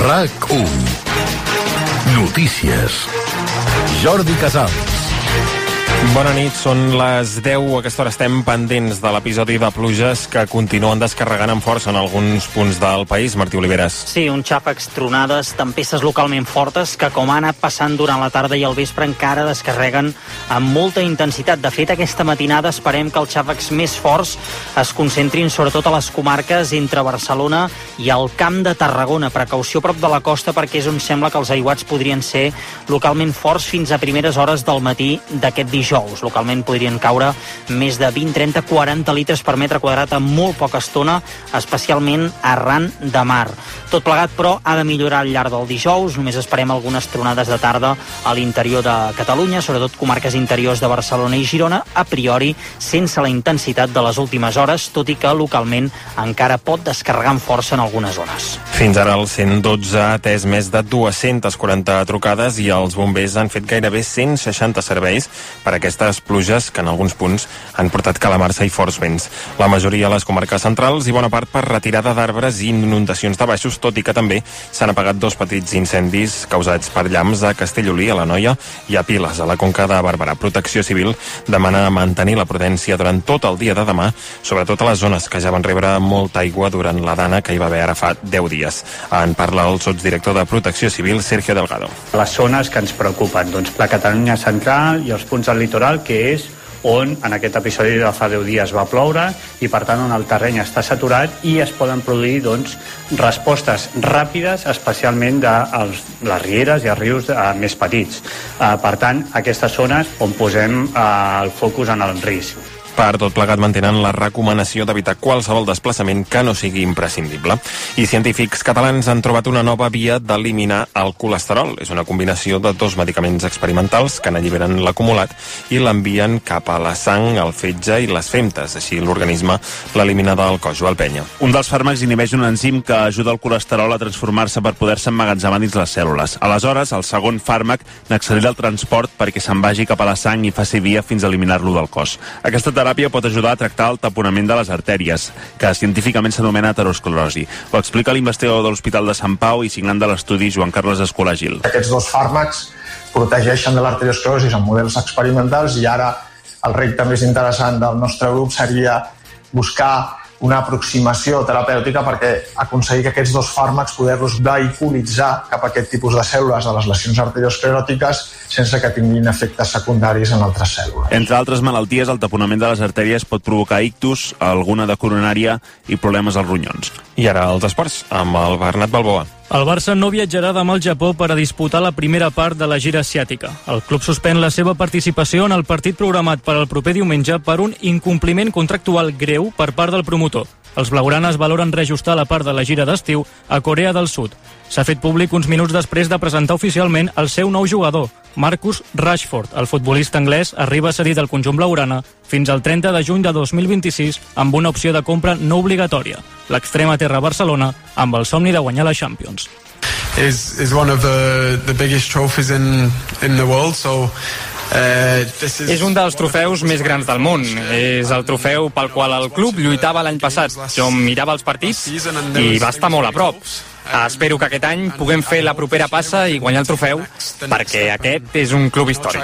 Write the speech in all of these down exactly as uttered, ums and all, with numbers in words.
RAC u. Notícies. Jordi Casals. Bona nit, són les deu. A aquesta hora estem pendents de l'episodi de pluges que continuen descarregant amb força en alguns punts del país. Martí Oliveres. Sí, un xàfecs, tronades, tempestes localment fortes que, com ha anat passant durant la tarda i el vespre, encara descarreguen amb molta intensitat. De fet, aquesta matinada esperem que els xàfecs més forts es concentrin sobretot a les comarques entre Barcelona i el Camp de Tarragona. Precaució prop de la costa perquè és on sembla que els aiguats podrien ser localment forts fins a primeres hores del matí d'aquest dijous. Localment podrien caure més de vint, trenta, quaranta litres per metre quadrat en molt poca estona, especialment arran de mar. Tot plegat, però, ha de millorar al llarg del dijous. Només esperem algunes tronades de tarda a l'interior de Catalunya, sobretot comarques interiors de Barcelona i Girona, a priori sense la intensitat de les últimes hores, tot i que localment encara pot descarregar amb força en algunes zones. Fins ara el cent dotze ha atès més de dues-centes quaranta trucades i els bombers han fet gairebé cent seixanta serveis per aquestes pluges que en alguns punts han portat calamarsa i forts vents. La majoria a les comarques centrals i bona part per retirada d'arbres i inundacions de baixos, tot i que també s'han apagat dos petits incendis causats per llamps a Castellolí, a l'Anoia, i a Piles, a la Conca de Barberà. Protecció Civil demana mantenir la prudència durant tot el dia de demà, sobretot a les zones que ja van rebre molta aigua durant la dana que hi va haver ara fa deu dies. En parla el sotsdirector de Protecció Civil, Sergio Delgado. Les zones que ens preocupen, doncs la Catalunya central i els punts del litoral, que és on en aquest episodi de fa deu dies va ploure i per tant on el terreny està saturat i es poden produir doncs respostes ràpides, especialment de els, les rieres i els rius eh, més petits. Eh, per tant, aquestes zones on posem eh, el focus en el risc. Per tot plegat mantenen la recomanació d'evitar qualsevol desplaçament que no sigui imprescindible. I científics catalans han trobat una nova via d'eliminar el colesterol. És una combinació de dos medicaments experimentals que n'alliberen l'acumulat i l'envien cap a la sang, el fetge i les femtes. Així l'organisme l'elimina del cos. Joel Penya. Un dels fàrmacs inhibeix un enzim que ajuda el colesterol a transformar-se per poder-se emmagatzemar dins les cèl·lules. Aleshores, el segon fàrmac n'accelera el transport perquè se'n vagi cap a la sang i faci via fins a eliminar-lo del cos. Aquesta teràpia pot ajudar a tractar el taponament de les artèries, que científicament s'anomena aterosclerosi. Ho explica l'investigador de l'Hospital de Sant Pau i signant de l'estudi Joan Carles Escolà Gil. Aquests dos fàrmacs protegeixen de l'arteriosclerosi en models experimentals i ara el repte més interessant del nostre grup seria buscar una aproximació terapèutica perquè aconseguir que aquests dos fàrmacs poder-los vehiculitzar cap a aquest tipus de cèl·lules de les lesions arterioscleròtiques sense que tinguin efectes secundaris en altres cèl·lules. Entre altres malalties, el taponament de les artèries pot provocar ictus, alguna de coronària i problemes als ronyons. I ara els esports, amb el Bernat Balboa. El Barça no viatjarà demà al Japó per a disputar la primera part de la gira asiàtica. El club suspèn la seva participació en el partit programat per al proper diumenge per un incompliment contractual greu per part del promotor. Els blaugranes valoren reajustar la part de la gira d'estiu a Corea del Sud. S'ha fet públic uns minuts després de presentar oficialment el seu nou jugador, Marcus Rashford. El futbolista anglès arriba cedit al conjunt blaugrana fins al trenta de juny de dos mil vint-i-sis amb una opció de compra no obligatòria. L'extrema terra Barcelona amb el somni de guanyar la Champions. Is is one of the the biggest trophies in in the world, so Uh, is... És un dels trofeus més grans del món. És el trofeu pel qual el club lluitava l'any passat. Jo mirava els partits i va estar molt a prop. Espero que aquest any puguem fer la propera passa i guanyar el trofeu, perquè aquest és un club històric.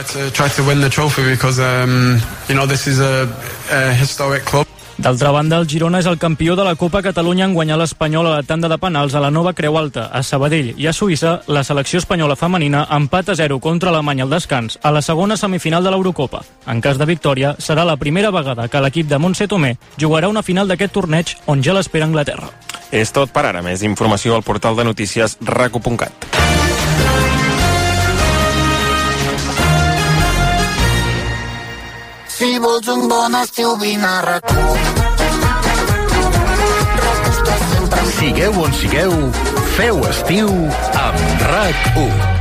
D'altra banda, el Girona és el campió de la Copa Catalunya en guanyar l'Espanyol a la tanda de penals a la nova Creu Alta. A Sabadell i a Suïssa, la selecció espanyola femenina empat a zero contra Alemanya al descans a la segona semifinal de l'Eurocopa. En cas de victòria, serà la primera vegada que l'equip de Montse Tomé jugarà una final d'aquest torneig on ja l'espera Anglaterra. És tot per ara. Més informació al portal de notícies rac u punt cat. Si vols un bon estiu, vine a RAC u. Sigueu on sigueu, feu estiu amb RAC u.